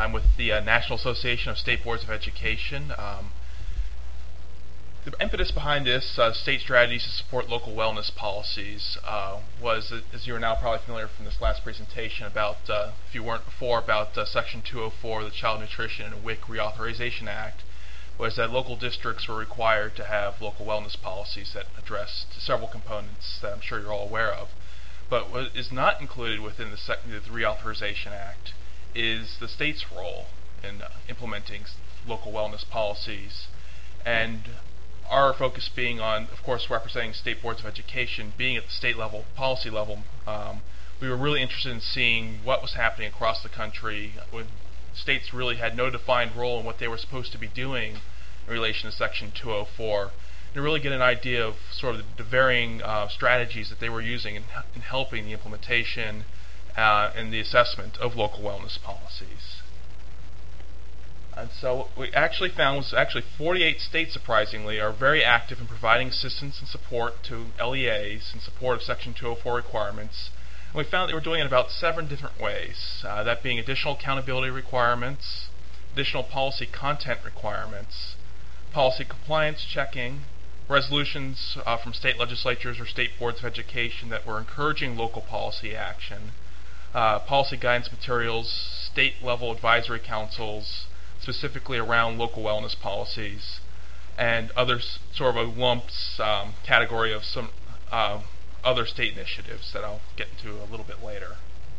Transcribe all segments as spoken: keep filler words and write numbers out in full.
I'm with the uh, National Association of State Boards of Education. Um, the impetus behind this uh, state strategies to support local wellness policies uh, was, as you are now probably familiar from this last presentation, about, uh, if you weren't before, about uh, Section two oh four of the Child Nutrition and W I C Reauthorization Act, was that local districts were required to have local wellness policies that addressed several components that I'm sure you're all aware of. But what is not included within the, sec the Reauthorization Act is the state's role in uh, implementing local wellness policies, and our focus being on, of course, representing state boards of education, being at the state level, policy level. Um, we were really interested in seeing what was happening across the country when states really had no defined role in what they were supposed to be doing in relation to Section two oh four, and really get an idea of sort of the varying uh, strategies that they were using in, in helping the implementation uh, and the assessment of local wellness policies. And so what we actually found was actually forty-eight states, surprisingly, are very active in providing assistance and support to L E As in support of Section two oh four requirements. And we found they were doing it in about seven different ways, uh, that being additional accountability requirements, additional policy content requirements, policy compliance checking, resolutions uh, from state legislatures or state boards of education that were encouraging local policy action, uh, policy guidance materials, state-level advisory councils, specifically around local wellness policies, and other sort of a lumps um, category of some uh, other state initiatives that I'll get into a little bit later.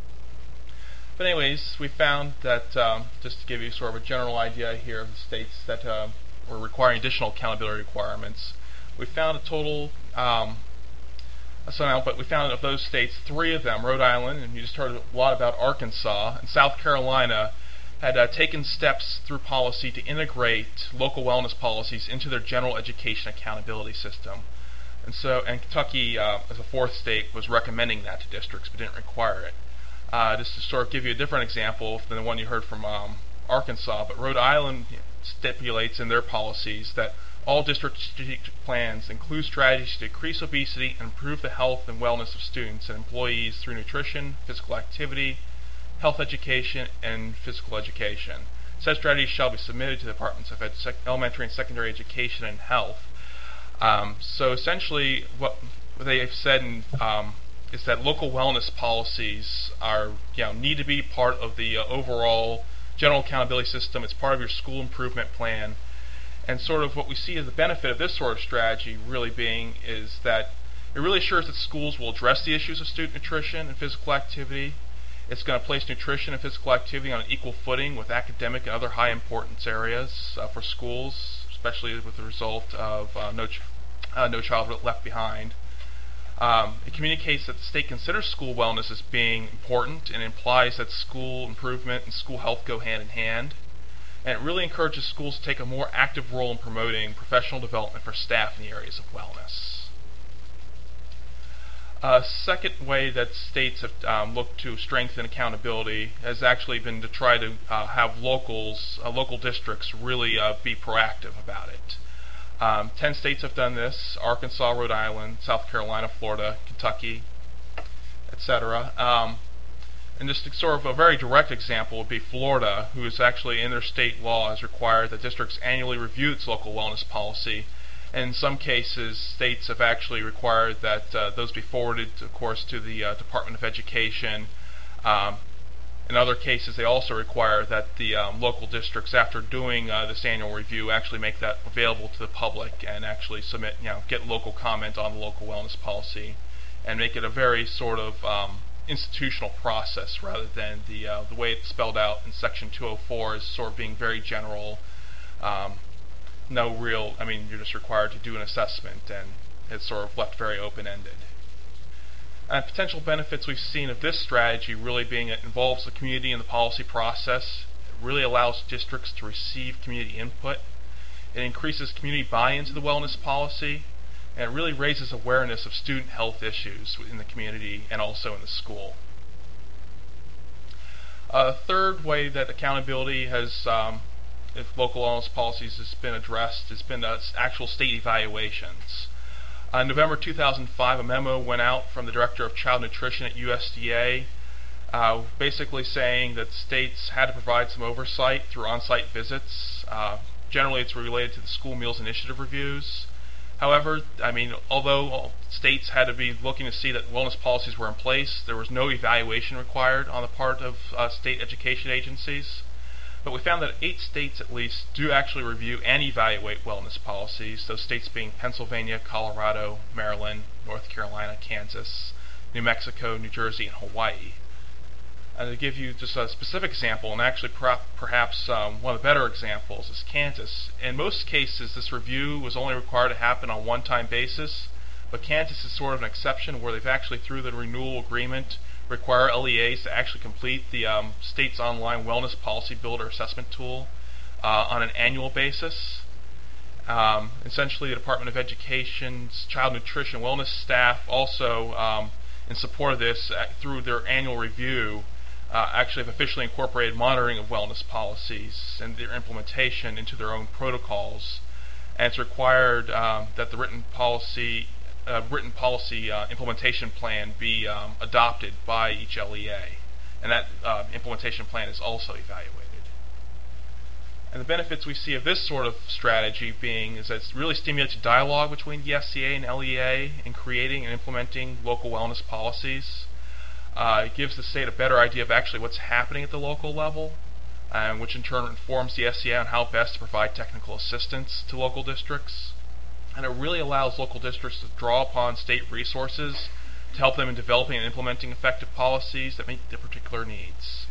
But anyways, we found that, um, just to give you sort of a general idea here of the states that uh, were requiring additional accountability requirements, we found a total, um, so but we found of those states, three of them, Rhode Island, and you just heard a lot about Arkansas, and South Carolina, had uh, taken steps through policy to integrate local wellness policies into their general education accountability system. And so, and Kentucky, uh, as a fourth state, was recommending that to districts, but didn't require it. Uh, just to sort of give you a different example than the one you heard from um, Arkansas, but Rhode Island stipulates in their policies that all district strategic plans include strategies to decrease obesity and improve the health and wellness of students and employees through nutrition, physical activity, health education, and physical education. Such strategies shall be submitted to the Departments of Ed Elementary and Secondary Education and Health. Um, so essentially what they have said in, um, is that local wellness policies are, you know, need to be part of the uh, overall general accountability system. It's part of your school improvement plan. And sort of what we see as the benefit of this sort of strategy really being is that it really assures that schools will address the issues of student nutrition and physical activity. It's going to place nutrition and physical activity on an equal footing with academic and other high importance areas uh, for schools, especially with the result of uh, no, ch uh, no child left behind. Um, it communicates that the state considers school wellness as being important and implies that school improvement and school health go hand in hand. And it really encourages schools to take a more active role in promoting professional development for staff in the areas of wellness. A second way that states have um, looked to strengthen accountability has actually been to try to uh, have locals, uh, local districts really uh, be proactive about it. Um, ten states have done this: Arkansas, Rhode Island, South Carolina, Florida, Kentucky, et cetera. Um, and just sort of a very direct example would be Florida, who is actually in their state law has required that districts annually review its local wellness policy. And in some cases, states have actually required that uh, those be forwarded, of course, to the uh, Department of Education. Um, in other cases, they also require that the um, local districts, after doing uh, this annual review, actually make that available to the public and actually submit, you know, get local comment on the local wellness policy, and make it a very sort of um, institutional process rather than the uh, the way it's spelled out in Section two oh four is sort of being very general. Um, no real, I mean, you're just required to do an assessment, and it's sort of left very open-ended. And potential benefits we've seen of this strategy really being it involves the community in the policy process. It really allows districts to receive community input. It increases community buy-in to the wellness policy, and it really raises awareness of student health issues in the community and also in the school. A third way that accountability has, um, if local wellness policies has been addressed, has been uh, actual state evaluations. Uh, in November two thousand five, a memo went out from the Director of Child Nutrition at U S D A uh, basically saying that states had to provide some oversight through on-site visits. Uh, generally, it's related to the school meals initiative reviews. However, I mean, although states had to be looking to see that wellness policies were in place, there was no evaluation required on the part of uh, state education agencies. But we found that eight states at least do actually review and evaluate wellness policies, those states being Pennsylvania, Colorado, Maryland, North Carolina, Kansas, New Mexico, New Jersey, and Hawaii. And to give you just a specific example, and actually perhaps um, one of the better examples is Kansas. In most cases, this review was only required to happen on a one-time basis, but Kansas is sort of an exception where they've actually, through the renewal agreement, require L E As to actually complete the um, state's online wellness policy builder assessment tool uh, on an annual basis. Um, essentially, the Department of Education's Child Nutrition Wellness staff also, um, in support of this, uh, through their annual review, uh, actually have officially incorporated monitoring of wellness policies and their implementation into their own protocols. And it's required um, that the written policy Uh, written policy uh, implementation plan be um, adopted by each L E A, and that uh, implementation plan is also evaluated. And the benefits we see of this sort of strategy being is that it really stimulates dialogue between the S C A and L E A in creating and implementing local wellness policies. Uh, it gives the state a better idea of actually what's happening at the local level, uh, which in turn informs the S C A on how best to provide technical assistance to local districts. And it really allows local districts to draw upon state resources to help them in developing and implementing effective policies that meet their particular needs.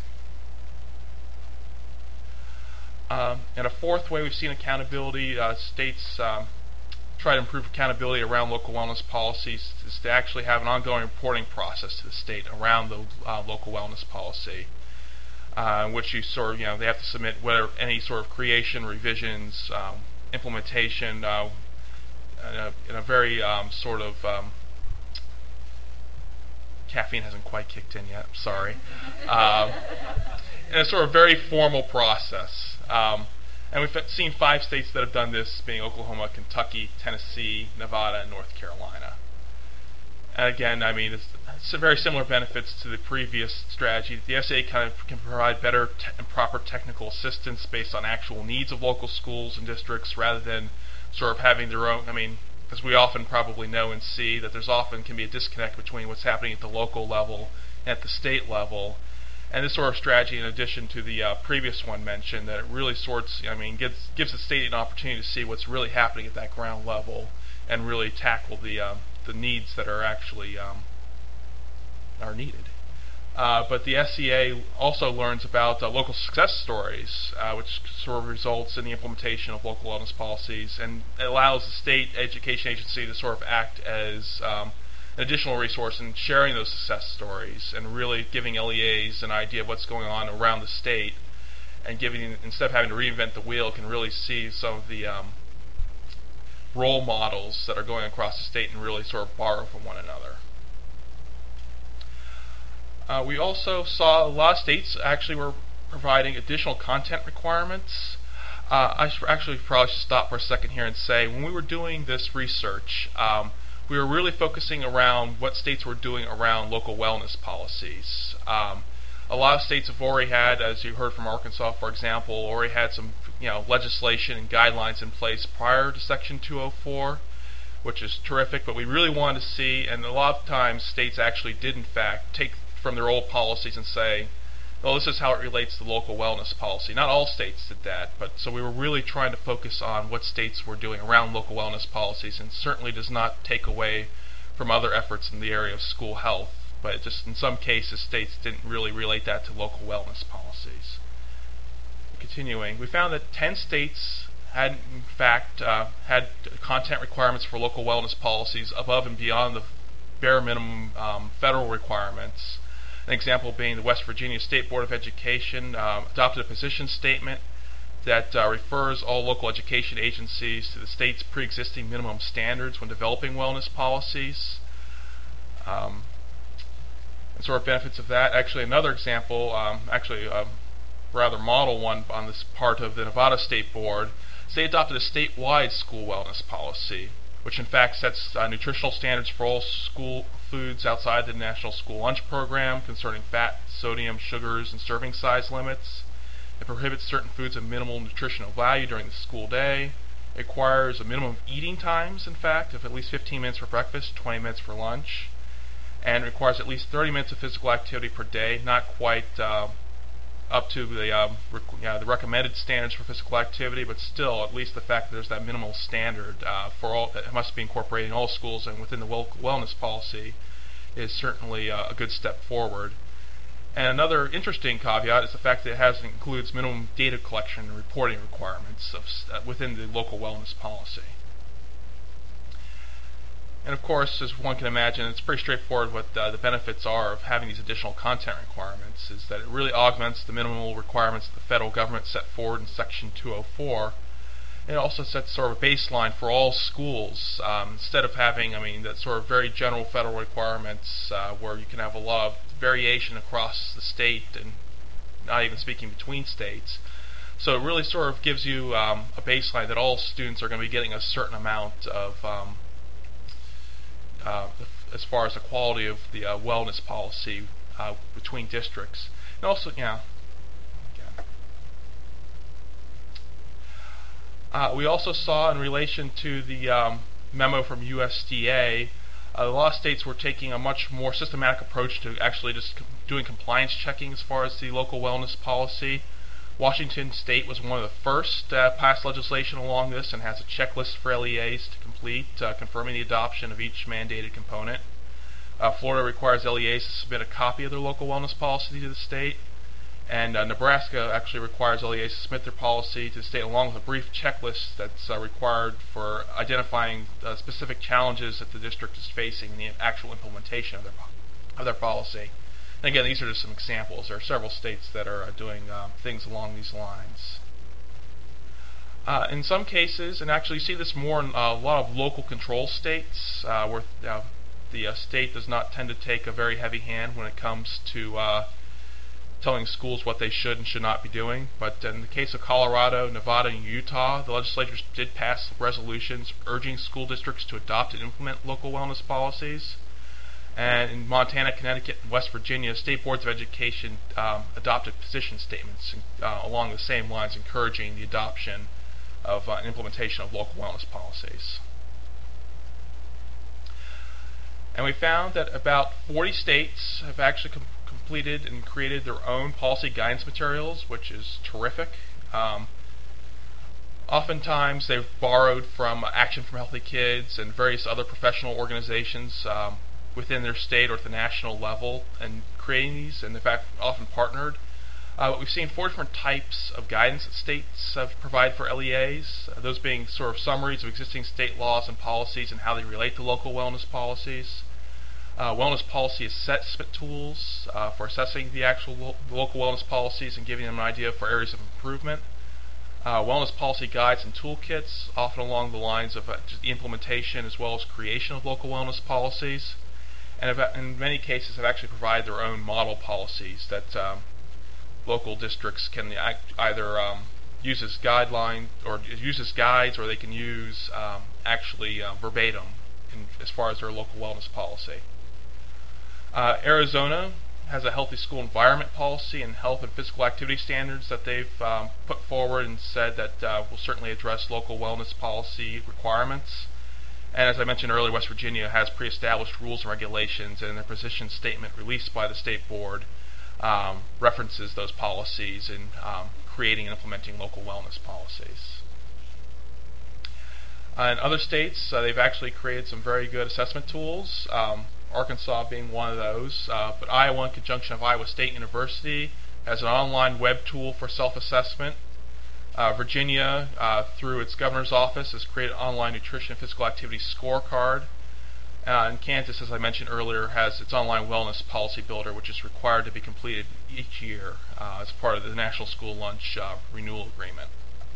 Um, and a fourth way we've seen accountability, uh, states um, try to improve accountability around local wellness policies is to actually have an ongoing reporting process to the state around the uh, local wellness policy, uh, in which you sort of, you know, they have to submit whether any sort of creation, revisions, um, implementation, uh, In a, in a very um, sort of um, caffeine hasn't quite kicked in yet. I'm sorry. Um, in a sort of very formal process, um, and we've seen five states that have done this, being Oklahoma, Kentucky, Tennessee, Nevada, and North Carolina. And again, I mean, it's, it's very similar benefits to the previous strategy. The S A kind of can provide better te and proper technical assistance based on actual needs of local schools and districts, rather than sort of having their own. I mean, as we often probably know and see, that there's often can be a disconnect between what's happening at the local level and at the state level. And this sort of strategy, in addition to the uh, previous one mentioned, that it really sorts, I mean, gives gives the state an opportunity to see what's really happening at that ground level and really tackle the uh, the needs that are actually um, are needed. Uh, but the S C A also learns about uh, local success stories, uh, which sort of results in the implementation of local wellness policies, and it allows the state education agency to sort of act as um, an additional resource in sharing those success stories and really giving L E As an idea of what's going on around the state, and giving, instead of having to reinvent the wheel, can really see some of the um, role models that are going across the state and really sort of borrow from one another. Uh, we also saw a lot of states actually were providing additional content requirements. Uh, I should actually probably should stop for a second here and say, when we were doing this research, um, we were really focusing around what states were doing around local wellness policies. Um, a lot of states have already had, as you heard from Arkansas, for example, already had some, you know, legislation and guidelines in place prior to Section two oh four, which is terrific. But we really wanted to see, and a lot of times states actually did, in fact, take from their old policies and say, well, this is how it relates to local wellness policy. Not all states did that, but so we were really trying to focus on what states were doing around local wellness policies, and certainly does not take away from other efforts in the area of school health, but it just in some cases states didn't really relate that to local wellness policies. Continuing, we found that ten states had in fact uh, had content requirements for local wellness policies above and beyond the bare minimum um, federal requirements. An example being the West Virginia State Board of Education um, adopted a position statement that uh, refers all local education agencies to the state's pre-existing minimum standards when developing wellness policies. Um, and sort of benefits of that. Actually, another example, um, actually a rather model one on this part of the Nevada State Board, is they adopted a statewide school wellness policy, which in fact sets uh, nutritional standards for all school foods outside the National School Lunch Program concerning fat, sodium, sugars, and serving size limits. It prohibits certain foods of minimal nutritional value during the school day. It requires a minimum of eating times, in fact, of at least fifteen minutes for breakfast, twenty minutes for lunch. And it requires at least thirty minutes of physical activity per day, not quite uh, up to the, um, rec yeah, the recommended standards for physical activity, but still, at least the fact that there's that minimal standard uh, for all that must be incorporated in all schools and within the well wellness policy is certainly uh, a good step forward. And another interesting caveat is the fact that it has includes minimum data collection and reporting requirements of, uh, within the local wellness policy. And of course, as one can imagine, it's pretty straightforward what uh, the benefits are of having these additional content requirements, is that it really augments the minimal requirements that the federal government set forward in Section two oh four. And it also sets sort of a baseline for all schools, um, instead of having, I mean, that sort of very general federal requirements uh, where you can have a lot of variation across the state and not even speaking between states. So it really sort of gives you um, a baseline that all students are going to be getting a certain amount of um, Uh, as far as the quality of the uh, wellness policy uh, between districts. And also, yeah, again. Uh, we also saw in relation to the um, memo from U S D A, uh, a lot of states were taking a much more systematic approach to actually just com doing compliance checking as far as the local wellness policy. Washington State was one of the first uh, passed legislation along this and has a checklist for L E As to complete, uh, confirming the adoption of each mandated component. Uh, Florida requires L E As to submit a copy of their local wellness policy to the state, and uh, Nebraska actually requires L E As to submit their policy to the state along with a brief checklist that's uh, required for identifying uh, specific challenges that the district is facing in the actual implementation of their, of their policy. And again, these are just some examples. There are several states that are uh, doing uh, things along these lines. Uh, in some cases, and actually you see this more in uh, a lot of local control states, uh, where uh, the uh, state does not tend to take a very heavy hand when it comes to uh, telling schools what they should and should not be doing. But in the case of Colorado, Nevada, and Utah, the legislatures did pass resolutions urging school districts to adopt and implement local wellness policies. And in Montana, Connecticut, and West Virginia, state boards of education um, adopted position statements uh, along the same lines, encouraging the adoption of uh, and implementation of local wellness policies. And we found that about forty states have actually com completed and created their own policy guidance materials, which is terrific. Um, oftentimes they've borrowed from Action for Healthy Kids and various other professional organizations um, within their state or at the national level and creating these, and in fact often partnered. Uh, but we've seen four different types of guidance that states have provided for L E As, uh, those being sort of summaries of existing state laws and policies and how they relate to local wellness policies. Uh, wellness policy assessment tools uh, for assessing the actual lo local wellness policies and giving them an idea for areas of improvement. Uh, wellness policy guides and toolkits, often along the lines of uh, just the implementation as well as creation of local wellness policies. And in many cases have actually provided their own model policies that um, local districts can act either um, use as guideline or use as guides, or they can use um, actually uh, verbatim in, as far as their local wellness policy. Uh, Arizona has a healthy school environment policy and health and physical activity standards that they've um, put forward and said that uh, will certainly address local wellness policy requirements. And as I mentioned earlier, West Virginia has pre-established rules and regulations, and their position statement released by the state board um, references those policies in um, creating and implementing local wellness policies. Uh, in other states, uh, they've actually created some very good assessment tools, um, Arkansas being one of those. Uh, but Iowa, in conjunction of Iowa State University, has an online web tool for self-assessment. Uh, Virginia, uh, through its governor's office, has created an online nutrition and physical activity scorecard. Uh, and Kansas, as I mentioned earlier, has its online wellness policy builder, which is required to be completed each year uh, as part of the National School Lunch uh, Renewal Agreement.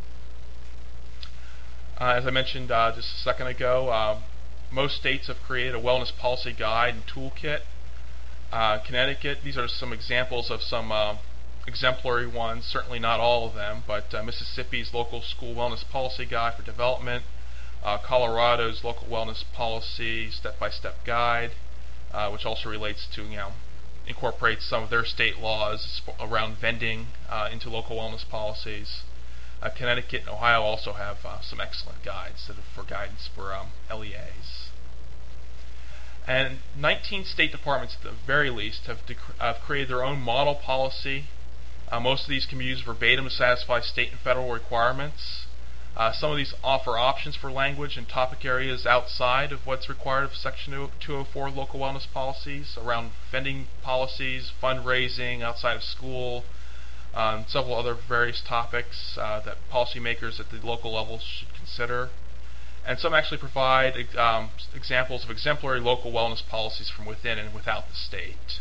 Uh, as I mentioned uh, just a second ago, uh, most states have created a wellness policy guide and toolkit. Uh, Connecticut, these are some examples of some uh, exemplary ones, certainly not all of them, but uh, Mississippi's local school wellness policy guide for development, uh, Colorado's local wellness policy step-by-step guide, uh, which also relates to, you know, incorporates some of their state laws around vending uh, into local wellness policies. Uh, Connecticut and Ohio also have uh, some excellent guides that are for guidance for um, L E As. And nineteen state departments, at the very least, have, have created their own model policy. Uh, most of these can be used verbatim to satisfy state and federal requirements. Uh, some of these offer options for language and topic areas outside of what's required of Section two oh four local wellness policies, around vending policies, fundraising outside of school, um, several other various topics uh, that policymakers at the local level should consider. And some actually provide um, examples of exemplary local wellness policies from within and without the state.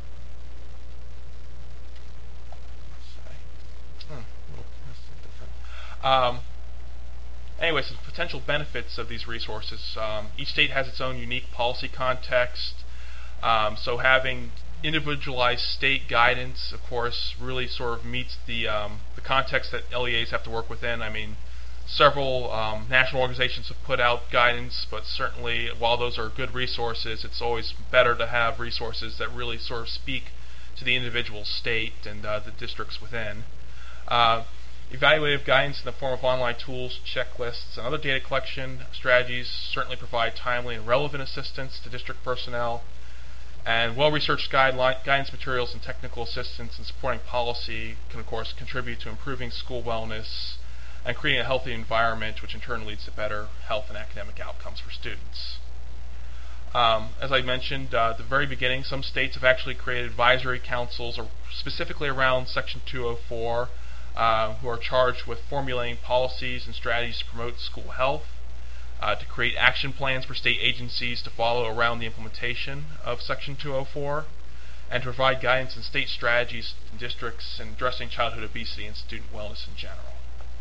Um, anyway, some potential benefits of these resources. Um, each state has its own unique policy context, um, so having individualized state guidance, of course, really sort of meets the um, the context that L E As have to work within. I mean, several um, national organizations have put out guidance, but certainly while those are good resources, it's always better to have resources that really sort of speak to the individual state and uh, the districts within. Uh, Evaluative guidance in the form of online tools, checklists, and other data collection strategies certainly provide timely and relevant assistance to district personnel. And well-researched guideline, guidance materials and technical assistance in supporting policy can, of course, contribute to improving school wellness and creating a healthy environment, which in turn leads to better health and academic outcomes for students. Um, as I mentioned uh, at the very beginning, some states have actually created advisory councils, or specifically around Section two oh four, Uh, who are charged with formulating policies and strategies to promote school health, uh, to create action plans for state agencies to follow around the implementation of Section two oh four, and to provide guidance and state strategies in districts in addressing childhood obesity and student wellness in general.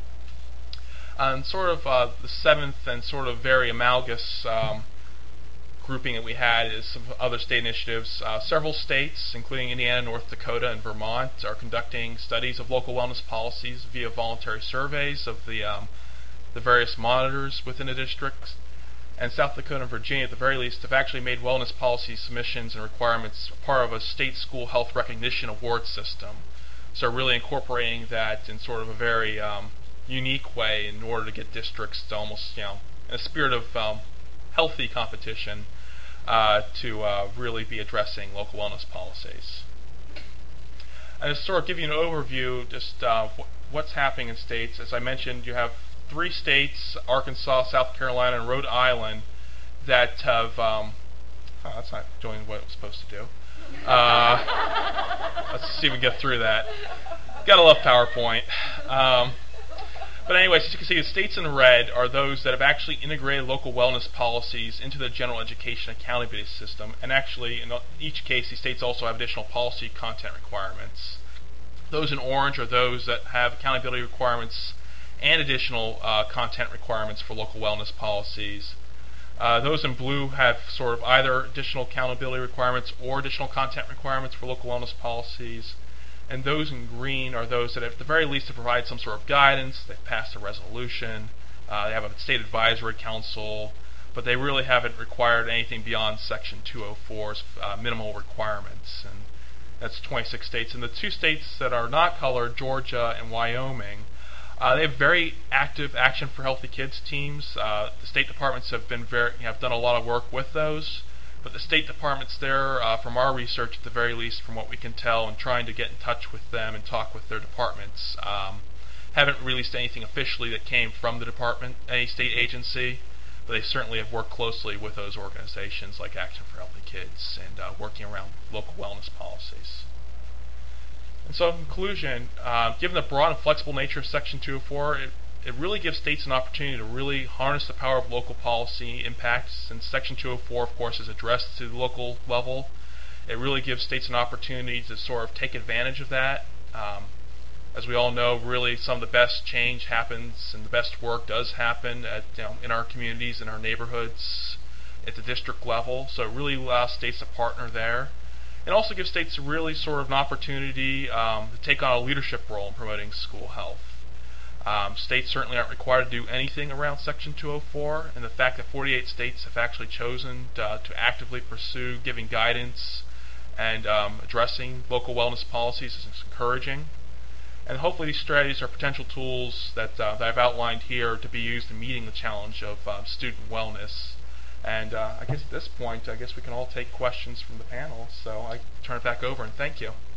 And sort of uh, the seventh and sort of very analogous um, grouping that we had is some other state initiatives. Uh, several states, including Indiana, North Dakota, and Vermont, are conducting studies of local wellness policies via voluntary surveys of the um, the various monitors within the districts. And South Dakota and Virginia, at the very least, have actually made wellness policy submissions and requirements part of a state school health recognition award system. So really incorporating that in sort of a very um, unique way in order to get districts to almost, you know, in a spirit of um, healthy competition, uh, to uh, really be addressing local wellness policies. And to sort of give you an overview, just uh, wh what's happening in states. As I mentioned, you have three states, Arkansas, South Carolina, and Rhode Island, that have, um, oh, that's not doing what it was supposed to do. Uh, let's see if we can get through that. Gotta love PowerPoint. Um, But anyways, as you can see, the states in red are those that have actually integrated local wellness policies into the general education accountability system, and actually in each case these states also have additional policy content requirements. Those in orange are those that have accountability requirements and additional uh, content requirements for local wellness policies. Uh, those in blue have sort of either additional accountability requirements or additional content requirements for local wellness policies. And those in green are those that, at the very least, to provide some sort of guidance. They've passed a resolution. Uh, they have a state advisory council, but they really haven't required anything beyond Section two oh four's uh, minimal requirements. And that's twenty-six states. And the two states that are not colored, Georgia and Wyoming, uh, they have very active Action for Healthy Kids teams. Uh, the state departments have been very have done a lot of work with those. But the state departments there, uh, from our research at the very least, from what we can tell, and trying to get in touch with them and talk with their departments, um, haven't released anything officially that came from the department, any state agency, but they certainly have worked closely with those organizations like Action for Healthy Kids and uh, working around local wellness policies. And so in conclusion, uh, given the broad and flexible nature of Section two oh four, it, It really gives states an opportunity to really harness the power of local policy impacts. Since Section two oh four, of course, is addressed to the local level, it really gives states an opportunity to sort of take advantage of that. Um, as we all know, really some of the best change happens and the best work does happen at, you know, in our communities, in our neighborhoods, at the district level. So it really allows states to partner there. It also gives states really sort of an opportunity um, to take on a leadership role in promoting school health. Um, states certainly aren't required to do anything around Section two oh four, and the fact that forty-eight states have actually chosen uh, to actively pursue giving guidance and um, addressing local wellness policies is encouraging. And hopefully these strategies are potential tools that, uh, that I've outlined here to be used in meeting the challenge of um, student wellness. And uh, I guess at this point, I guess we can all take questions from the panel, so I turn it back over and thank you.